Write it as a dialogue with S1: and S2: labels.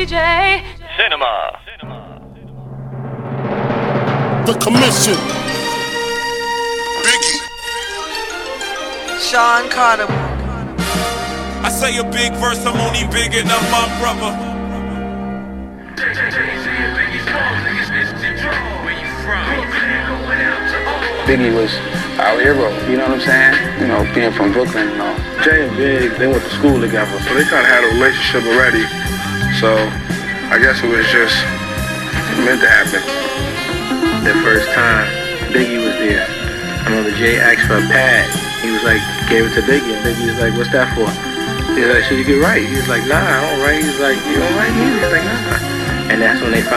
S1: DJ.
S2: Cinema.
S3: The Commission.
S4: Biggie.
S5: Sean Carter.
S6: I say a big verse, I'm only big enough, my brother.
S7: Biggie was our hero, you know what I'm saying? You know, being from Brooklyn and all.
S8: Jay and Big, they went to school together, so they kind of had a relationship already. So I guess it was just meant to happen.
S7: The first time Biggie was there, I remember Jay asked for a pad. He was like, gave it to Biggie, and Biggie was like, what's that for? He was like, should you get right? He was like, nah, I don't write. He was like, you don't write either? He's like, nah. And that's when they